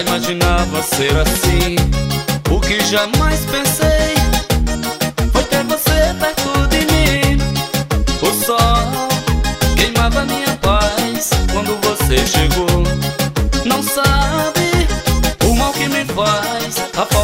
Já imaginava ser assim. O que jamais pensei foi ter você perto de mim. O sol queimava minha paz quando você chegou. Não sabe o mal que me faz a falta